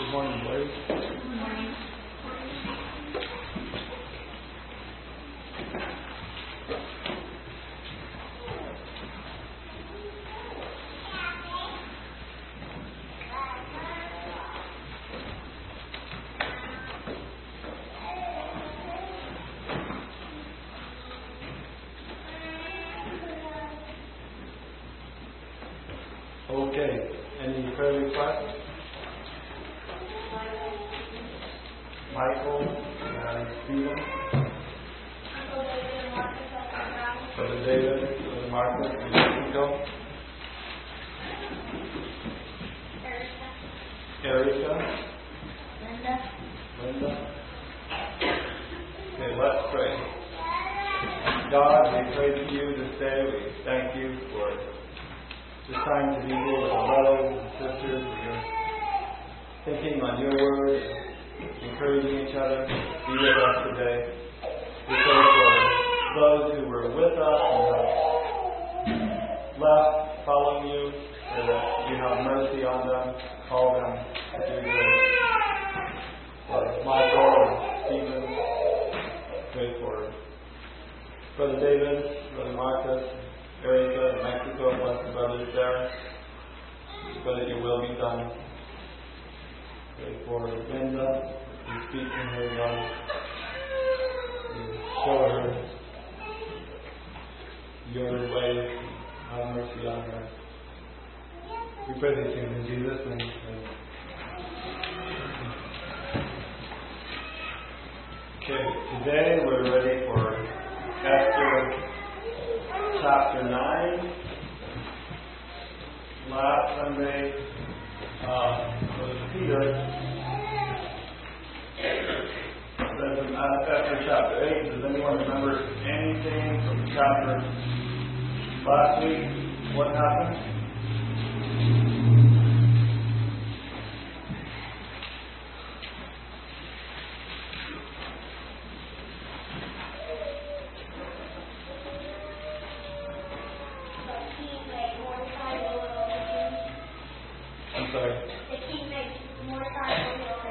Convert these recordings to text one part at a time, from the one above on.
Good morning, boys. Good morning. Okay, any prayer requests? Michael and Stephen. Brother David, Brother Marcus, and Mexico. Erica. Linda. Okay, let's pray. God, we pray to you this day. We thank you for this time to be here with our brothers and sisters. We're thinking on your word, encouraging each other. Be with us today. We pray for those who were with us and have left following you, so that you have mercy on them. Call them to do good. For Michael and Stephen, pray for Brother David, Brother Marcus, Erica, and Mexico. Bless the brothers there. Pray that your will be done. Pray for Linda. You speak to her, God. You show her your way. Have mercy on her. We pray these things in Jesus' name. Okay, today we're ready for Esther chapter 9. Last Sunday was Peter. After chapter 8, does anyone remember anything from chapter last week? What happened? I'm sorry. The king made Mordecai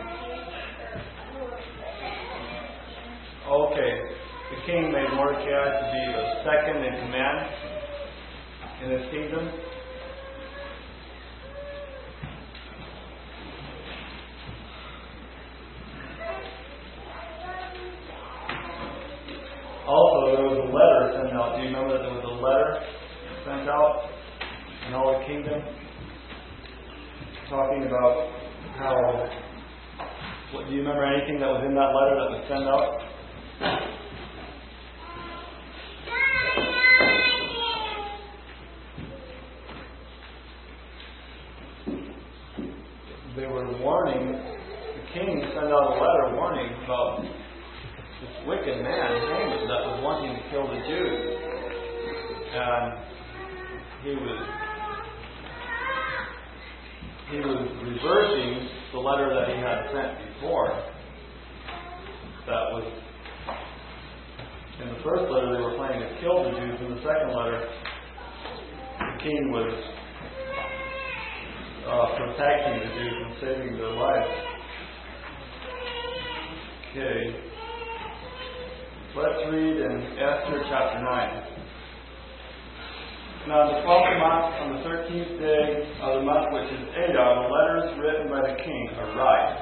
Okay, the king made Mordecai to be the second in command in his kingdom. Also, there was a letter sent out. Do you remember that there was a letter sent out in all the kingdom? Talking about how... do you remember anything that was in that letter that was sent out? They were warning, the king sent out a letter warning about this wicked man, Haman, that was wanting to kill the Jews. And he was reversing the letter that he had sent before. That was, in the first letter they were planning to kill the Jews. In the second letter, the king was protecting the Jews and saving their lives. Okay. Let's read in Esther chapter 9. Now, in the 12th month, on the 13th day of the month, which is Adar, the letters written by the king arrived.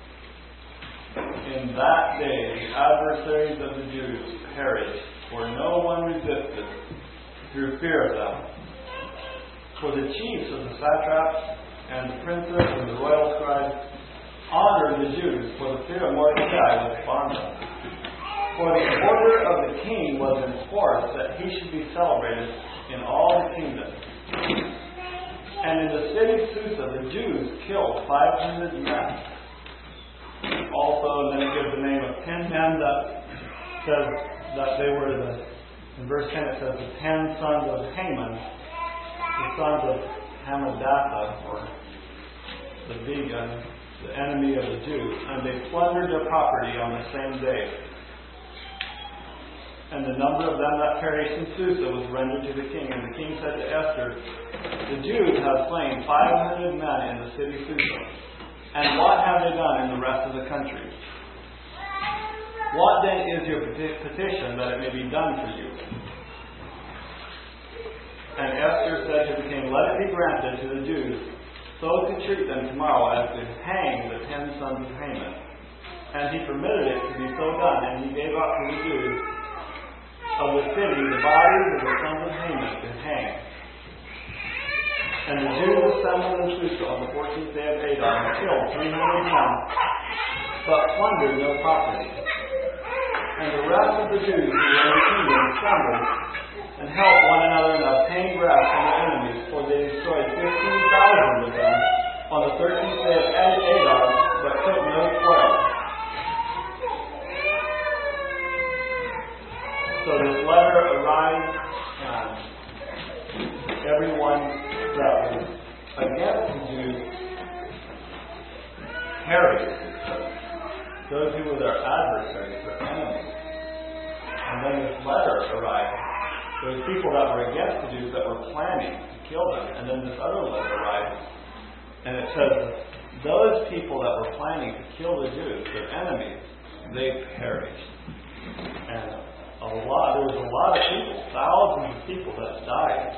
In that day, the adversaries of the Jews perished, for no one resisted through fear of them. For the chiefs of the satraps and the princes and the royal scribes honored the Jews, for the fear of Mordecai was upon them. For the order of the king was in force that he should be celebrated in all the kingdom. And in the city of Susa, the Jews killed 500 men. Also, then it gives the name of 10 men that says that they were in verse 10 it says the 10 sons of Haman, the sons of Hammedatha, or the Vegan, the enemy of the Jews, and they plundered their property on the same day. And the number of them that perished in Susa was rendered to the king. And the king said to Esther, the Jews have slain 500 men in the city Susa. And what have have they done in the rest of the country? What then is your petition that it may be done for you? And Esther said to the king, let it be granted to the Jews so to treat them tomorrow as to hang the 10 sons of Haman. And he permitted it to be so done, and he gave up to the Jews of the city the bodies of the sons of Haman to hang. And the Jews assembled in Susa on the 14th day of Adar and killed 300 men, but plundered no property. And the rest of the Jews who were in the kingdom assembled and helped one another and obtained rest from their enemies, for they destroyed 15,000 of them on the 13th day of Adar, but took no spoil. So this letter arrived, and everyone that was against the Jews perished. Those who were their adversaries, their enemies. And then this letter arrived. There were people that were against the Jews that were planning to kill them. And then this other letter arrived. And it says, those people that were planning to kill the Jews, their enemies, they perished. And there was a lot of people, thousands of people that died.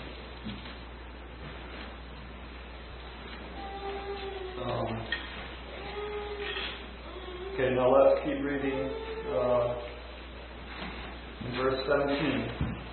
Okay, now let's keep reading in verse 17.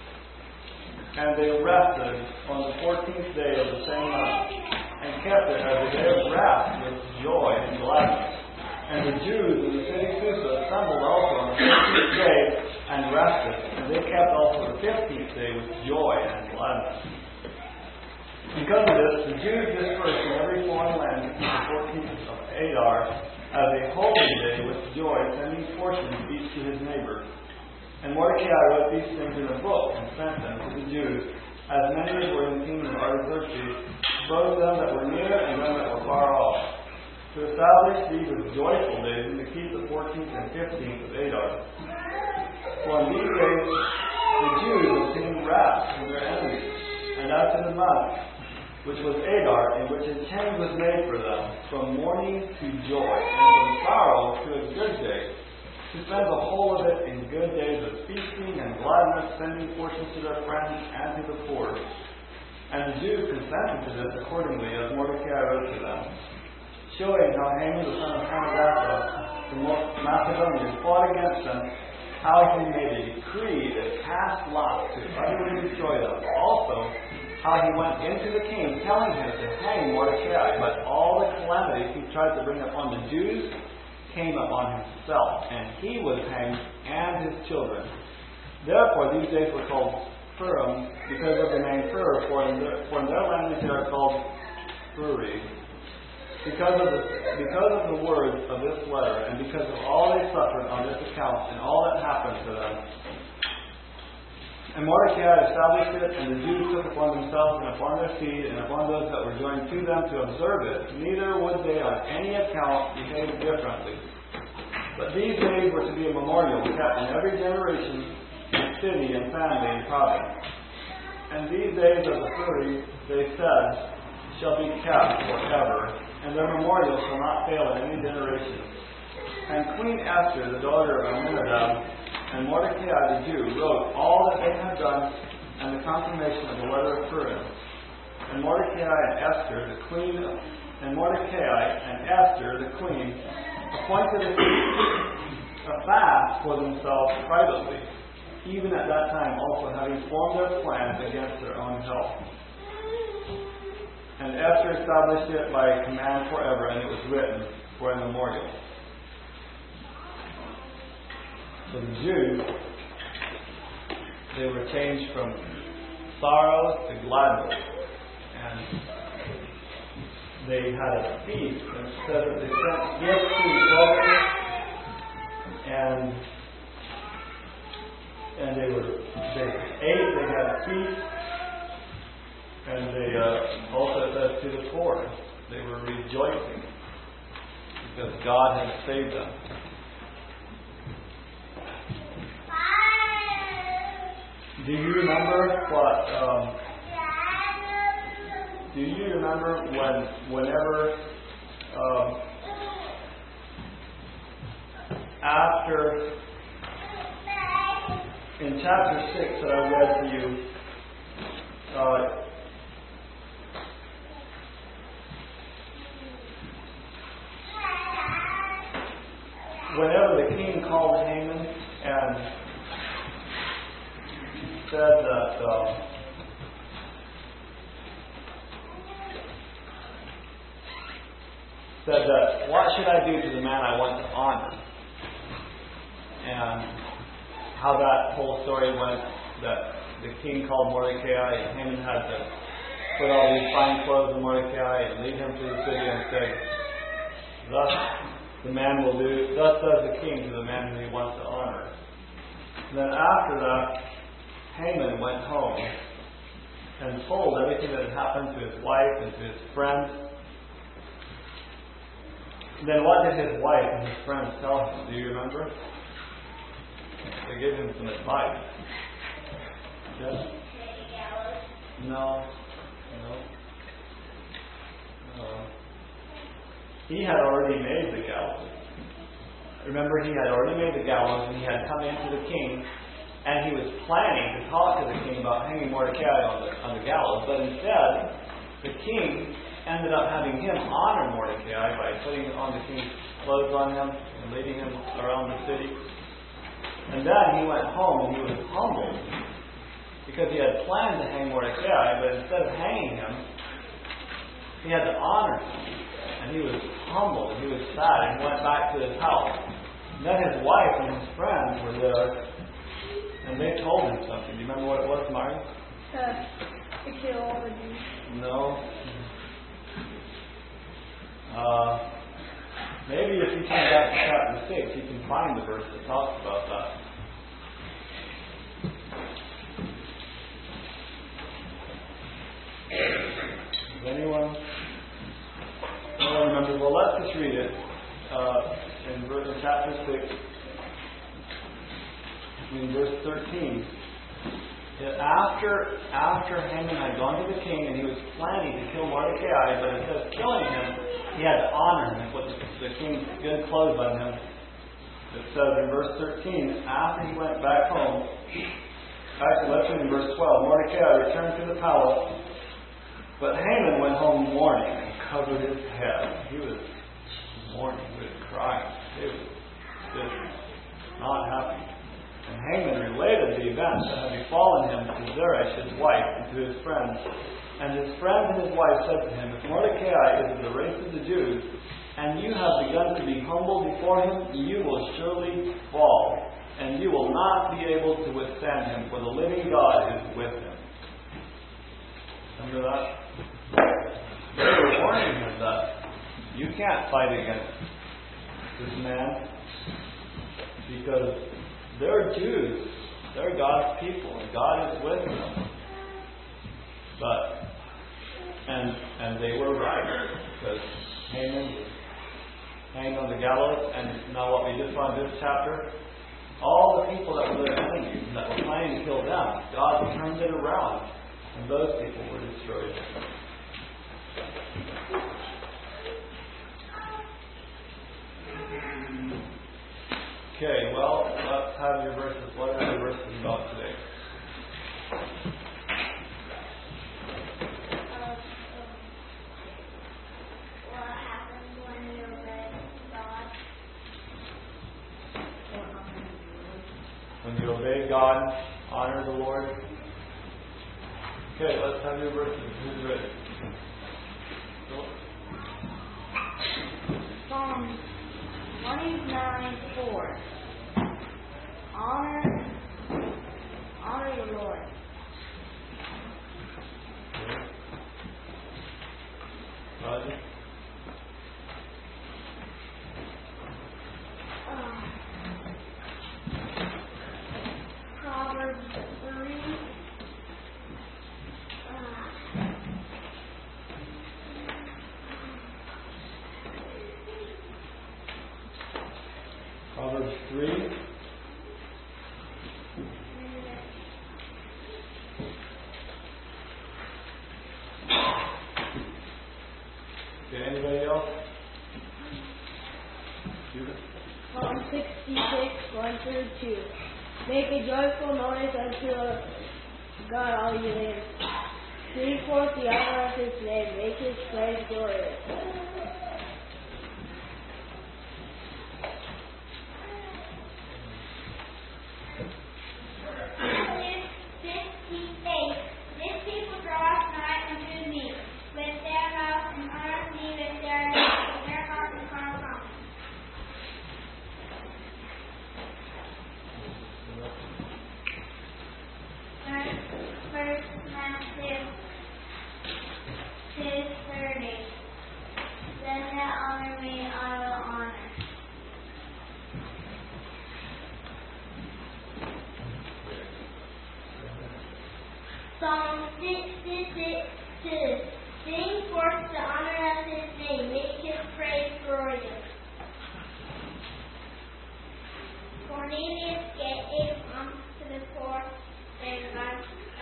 And they rested on the 14th day of the same month, and kept it as a day of rest with joy and gladness. And the Jews in the city Susa assembled also on the 14th day and rested, and they kept also the 15th day with joy and gladness. Because of this, the Jews dispersed in every foreign land to keep the 14th of Adar as a holy day with joy, sending portions each to his neighbor. And Mordecai wrote these things in a book and sent them to the Jews, as many as were in the kingdom of Artaxerxes, both them that were near and them that were far off, to establish these as joyful days and to keep the 14th and 15th of Adar. For in these days the Jews obtained rest from their enemies, and as to the month, which was Adar, in which a change was made for them, from mourning to joy, and from sorrow to a good day, to spend the whole of it in good days of feasting and gladness, sending portions to their friends and to the poor. And the Jews consented to this accordingly, as Mordecai wrote to them, showing how Haman the son of Hammedatha, the Macedonian, fought against them, how he made a decree that cast lots to utterly destroy them. Also, how he went into the king, telling him to hang Mordecai, but all the calamities he tried to bring upon the Jews came upon himself, and he was hanged, and his children. Therefore, these days were called Purim, because of the name Pur, for in their language they are called Puri. Because of the words of this letter, and because of all they suffered on this account, and all that happened to them. And Mordecai established it, and the Jews took upon themselves and upon their seed, and upon those that were joined to them to observe it. Neither would they on any account behave differently. But these days were to be a memorial kept in every generation, city, and family, and province. And these days of the Puri, they said, shall be kept forever, and their memorial shall not fail in any generation. And Queen Esther, the daughter of Amminadab, and Mordecai the Jew wrote all that they had done, and the confirmation of the letter of Purim. And Mordecai and Esther, the queen, appointed a fast for themselves privately, even at that time also having formed their plans against their own health. And Esther established it by command forever, and it was written for a memorial. So the Jews, they were changed from sorrow to gladness. And they had a feast, and it said that they sent gifts to each other, and they ate, they had a feast, and they also said to the poor, they were rejoicing because God had saved them. Do you remember whenever after, in chapter 6 that I read to you, whenever the king called Haman and said that what should I do to the man I want to honor? And how that whole story went, that the king called Mordecai and Haman had to put all these fine clothes on Mordecai and lead him to the city and say, thus the man will do, thus does the king to the man whom he wants to honor. And then after that, Haman went home and told everything that had happened to his wife and to his friends. And then what did his wife and his friends tell him? Do you remember? They gave him some advice. Yes? No. He had already made the gallows. Remember, he had already made the gallows and he had come into the king and he was planning to talk to the king about hanging Mordecai on the gallows, but instead the king ended up having him honor Mordecai by putting on the king's clothes on him and leading him around the city. And then he went home and he was humbled because he had planned to hang Mordecai, but instead of hanging him, he had to honor him. And he was humbled and he was sad and he went back to his house. And then his wife and his friends were there and they told him something. Do you remember what it was, Mari? To kill all the Jews. No. Maybe if you come back to chapter 6, you can find the verse that talks about that. Does anyone remember? Well, let's just read it in chapter 6, in verse 13. After Haman had gone to the king and he was planning to kill Mordecai, but instead of killing him, he had to honor him and put the king's good clothes on him. It says in verse 13, after he went back home, actually let's read in verse 12, Mordecai returned to the palace, but Haman went home mourning and covered his head. He was mourning, he was crying. He was just not happy. And Haman related the events that had befallen him to Zeresh, his wife, and to his friends. And his friends and his wife said to him, if Mordecai is of the race of the Jews, and you have begun to be humble before him, you will surely fall, and you will not be able to withstand him, for the living God is with him. Remember that? They were warning him that you can't fight against this man, because they're Jews. They're God's people. And God is with them. And they were right. Because Haman was hanged on the gallows. And now what we just found in this chapter, all the people that were their enemies, that were planning to kill them, God turned it around. And those people were destroyed. Okay, well, let's have your verses. What are your verses about today? What happens when you obey God? When you obey God, honor the Lord. Okay, let's have your verses. Who's ready? Psalm 29:4. Honor the Lord. Roger? Proverbs 3. Proverbs 3. Okay, anybody else? Judith? Psalm 66, 1 through 2. Make a joyful noise unto God, all you lands. Bring forth the honor of his name. Make his praise glorious. Psalm 66, 2. Sing forth the honor of his name, make his praise glorious. Cornelius gave alms to the poor and God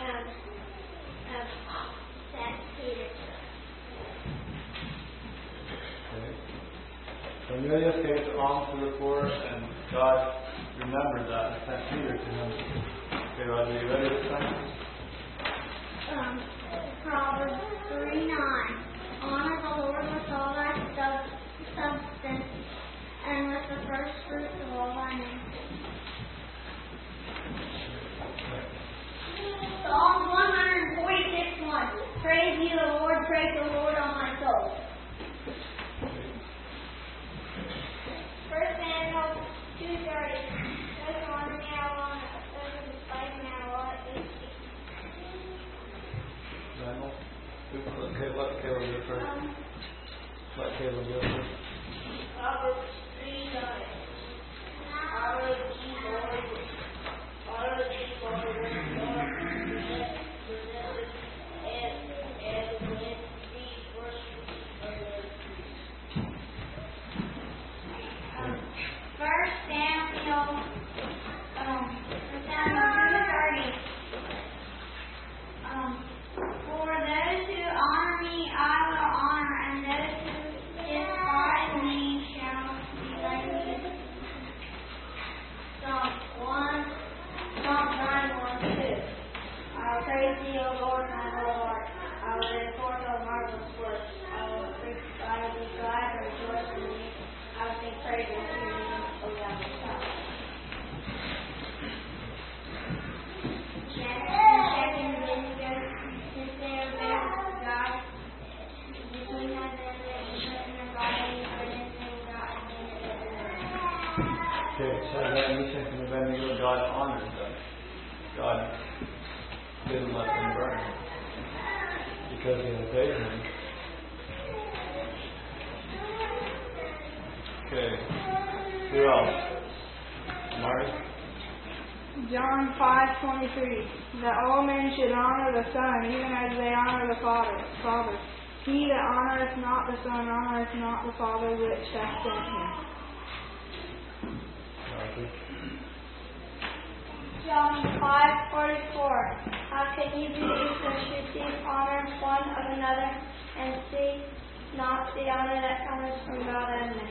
St. Peter. Cornelius gave alms to the poor, and God remembered that and sent Peter to him. Okay, Roger, you ready this time? Proverbs 3:9. Honor the Lord with all thy substance, and with the first fruits of all thy name. Psalm 146:1. Praise ye the Lord, praise the Lord, all my soul. 1 Samuel 2:30. Those who honor me, I will honor. Those who despise me, I will hate. Okay, let Caleb go first. Let Caleb go first. Proverbs 3:9. Honor thee, Lord. Honor thee, Lord, with Lord, and with thee worship of First Samuel 2:30. For those who honor me, I will honor, and those who despise me shall be removed. Psalm 9:1-2. I will praise thee, O Lord, my whole heart. I will report thy marvelous works. I will be glad and rejoice in thee. I will sing praise unto your name, O thou God. Second Leviticus, since they are bound to God, between heaven and earth, and their body, for this they will not abandon it. Okay, so that Meshach and Abednego, God honored them. God didn't let them burn because he obeyed him. Okay, who else? Marty? John 5:23. That all men should honor the Son, even as they honor the Father. He that honoreth not the Son honoreth not the Father which hath sent him. John 5:44. How can ye be equals, receive honor one of another, and seek not the honor that cometh from God only?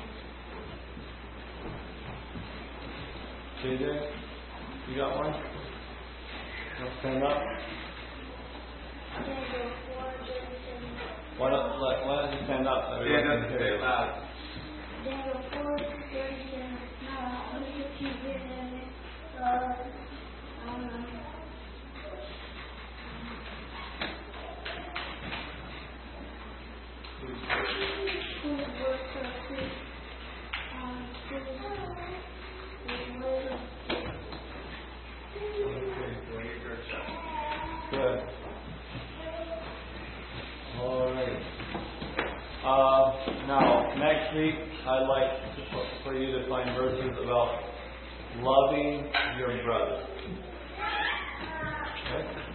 JJ, you got one? Let's stand up. Why don't you stand up? So Yeah, that's very loud. Daniel 4:37. Now, if you give them it, Good. All right. Now, next week, I'd like for you to find verses about loving your brother. Okay?